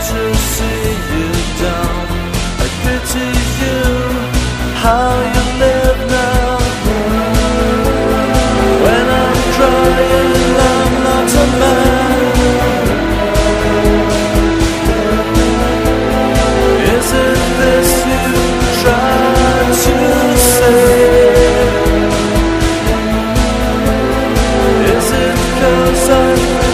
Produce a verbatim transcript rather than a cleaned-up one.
to see you down. I pity you, how you live now. When I'm crying, I'm not a man. Is it this you try to say? Is it 'cause I